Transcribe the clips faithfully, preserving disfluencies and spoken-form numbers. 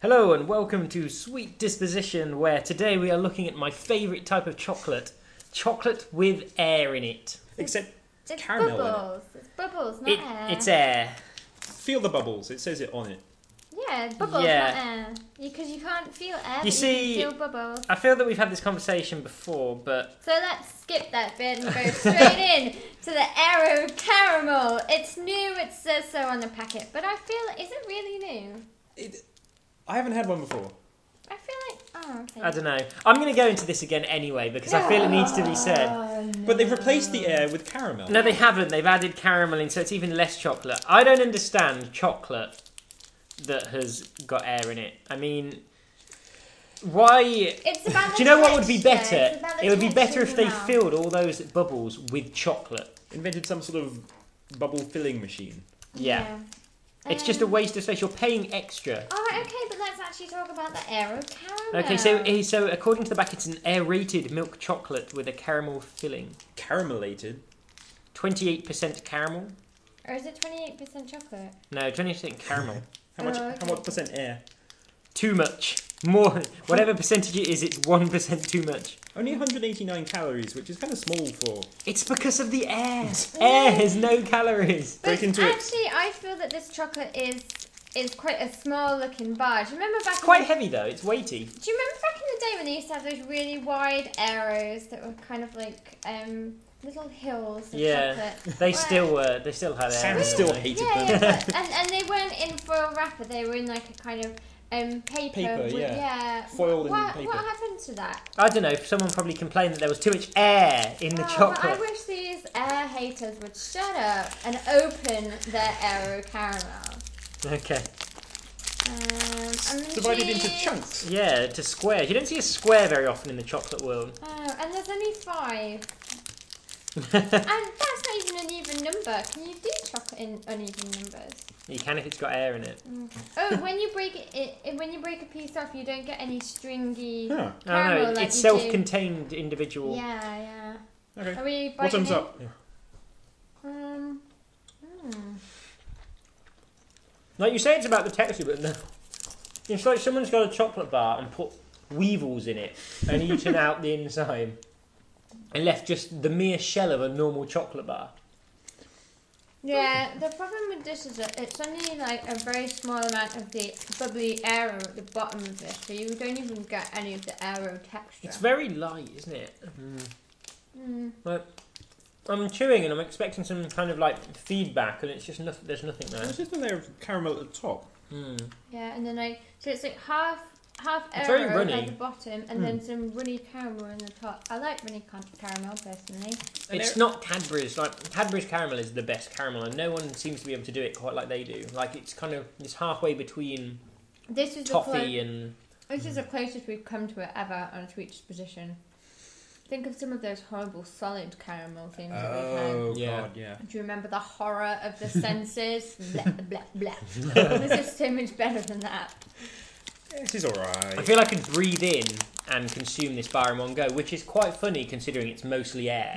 Hello and welcome to Sweet Disposition, where today we are looking at my favourite type of chocolate. Chocolate with air in it. Except it's, It's caramel bubbles. in it. It's bubbles, not it air. it's air. Feel the bubbles. It says it on it. Yeah, bubbles, Yeah. not air. Because you, you can't feel air, You but see- you can feel bubbles. I feel that we've had this conversation before, but So let's skip that bit and go straight in to the Aero Caramel. It's new, it says so on the packet, but I feel, is it really new? it. I haven't had one before. I feel like, oh, okay. I don't know. I'm going to go into this again anyway because I feel it needs to be said. Oh, But they've replaced the air with caramel. No, they haven't. They've added caramel in, so it's even less chocolate. I don't understand chocolate that has got air in it. I mean, why... It's about the Do you know what would be texture. better? It's about the It would be texture better of if your they mouth. filled all those bubbles with chocolate. Invented some sort of bubble filling machine. Yeah. It's just a Um, waste of space. You're paying extra. Alright, okay, but let's actually talk about the Aero Caramel. Okay, so eh, so according to the back, it's an aerated milk chocolate with a caramel filling. Caramelated. twenty-eight percent caramel? Or is it twenty-eight percent chocolate? No, twenty percent caramel. How much? Oh, How okay. much percent air? Too much. More. Whatever percentage it is, it's one percent too much. Only one hundred eighty-nine calories, which is kind of small for. It's because of the air. Air has no calories. Break But into it. actually, I feel that this chocolate is is quite a small looking bar. Do you remember back? It's quite in heavy though. It's weighty. the, Do you remember back in the day when they used to have those really wide arrows that were kind of like um, little hills of Yeah. chocolate? They Well, still uh, they still had air. Sam in still them. hated Yeah, them. yeah, but, and and they weren't in foil wrapper. They were in like a kind of um, paper. Paper, with, yeah. yeah. Foiled in what, paper. What happened to that? I don't know. Someone probably complained that there was too much air in the Oh, but chocolate. I wish these air haters would shut up and open their Aero Caramel. Okay. Um, and the Divided into cheese. chunks. Yeah, to squares. You don't see a square very often in the chocolate world. Oh, and there's only five. And that's not even an even number. Can you do chocolate in uneven numbers? You can if it's got air in it. Oh, when you break it, it, it when you break a piece off, you don't get any stringy Huh. Oh caramel no, like it's you do. self-contained individual. Yeah, yeah. Okay. Are we biting Bottoms in? up. Um. hmm. Like you say, it's about the texture, but no. It's like someone's got a chocolate bar and put weevils in it and eaten out the inside and left just the mere shell of a normal chocolate bar. Yeah, the problem with this is that it's only like a very small amount of the bubbly aero at the bottom of this, so you don't even get any of the aero texture. It's very light, isn't it? Mm. Like, I'm chewing and I'm expecting some kind of like feedback, and it's just nothing. There's nothing there. There's just a layer of caramel at the top. Mm. Yeah, and then like so it's like half half It's very aero runny. at the bottom, and Mm. then some runny caramel in the top. I like runny can- caramel personally. And It's there- not Cadbury's. Like Cadbury's caramel is the best caramel, and no one seems to be able to do it quite like they do. Like it's kind of it's halfway between This is the toffee clo- and this is the closest we've come to it ever on a Sweet Disposition. Think of some of those horrible solid caramel things that we've had. Oh Yeah. god, yeah. Do you remember the horror of the senses? blah, blah, blah. This is so much better than that. This is alright. I feel I could breathe in and consume this bar in one go, which is quite funny considering it's mostly air.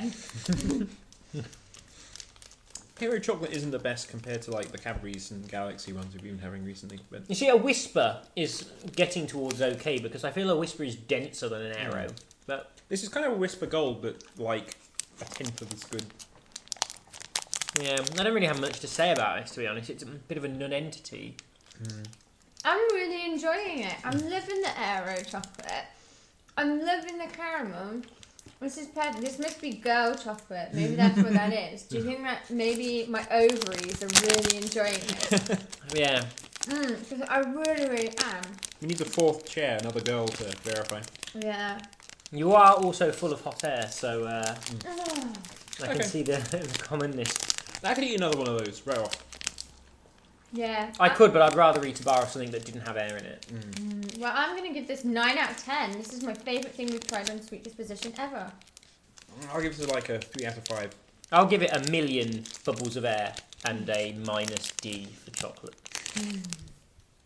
Hero chocolate isn't the best compared to like the Cadbury's and Galaxy ones we've been having recently. But You see, a Whisper is getting towards okay because I feel a Whisper is denser than an Aero. But this is kind of a Whisper Gold, but like a tenth of as good. yeah, I don't really have much to say about this, to be honest. It's a bit of a non-entity. I'm really enjoying it. I'm loving the Aero chocolate. I'm loving the caramel. This is perfect. This must be girl chocolate. Maybe that's what that is. Do you think that maybe my ovaries are really enjoying it? Yeah. Mm, because I really, really am. We need the fourth chair, another girl to verify. Yeah. You are also full of hot air, so uh, Oh. I can Okay. see the, the commonness. I could eat another one of those right off. Yeah. I could, but I'd rather eat a bar of something that didn't have air in it. Mm, well, I'm going to give this nine out of ten. This is my favourite thing we've tried on Sweet Disposition ever. I'll give this like a three out of five. I'll give it a million bubbles of air and a minus D for chocolate. Mm.